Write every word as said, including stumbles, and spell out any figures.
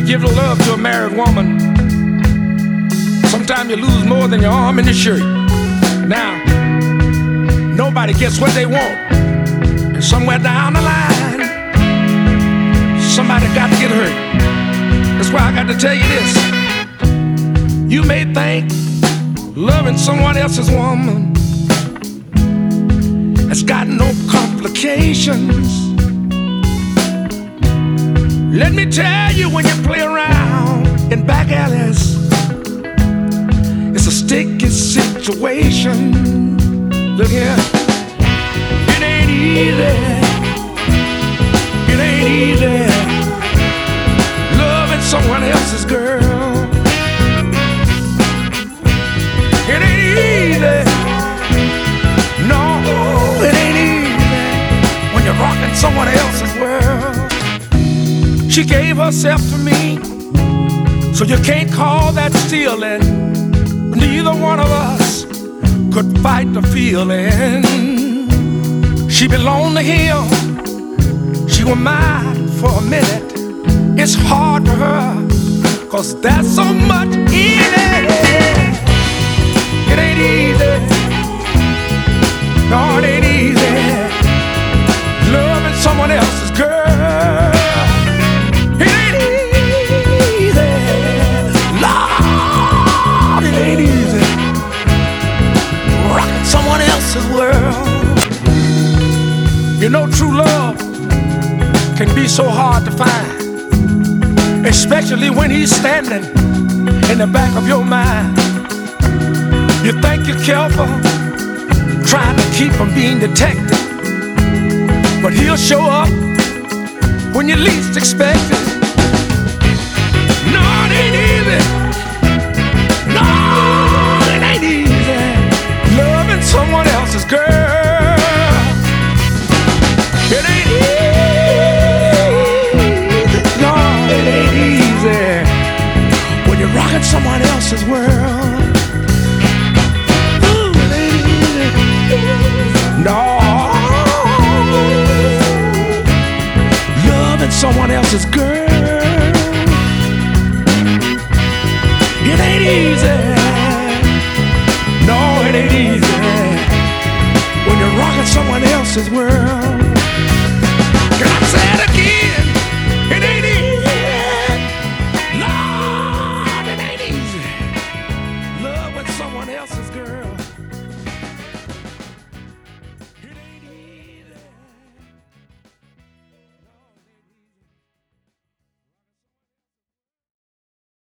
give love to a married woman, sometimes you lose more than your arm in the shirt. Now, nobody gets what they want, and somewhere down the line, somebody got to get hurt. That's why I got to tell you this. You may think loving someone else's woman has got no complications. Let me tell you, when you play around in back alleys, it's a sticky situation. Look here, it ain't easy. It ain't easy loving someone else's girl. It ain't easy. No, it ain't easy when you're rocking someone else's world. She gave herself to me, so you can't call that stealing. Neither one of us could fight the feeling. She belonged to him, she was mine for a minute. It's hard for her, cause that's so much easy. It ain't easy, no, it ain't easy loving someone else's girl. World. You know, true love can be so hard to find, especially when he's standing in the back of your mind. You think you're careful, trying to keep from being detected, but he'll show up when you least expect it. No, it ain't easy. No, it ain't easy loving someone else's girl. It ain't easy. No, it ain't easy when you're rocking someone else's world. Ooh, it ain't easy. No, loving someone else's girl.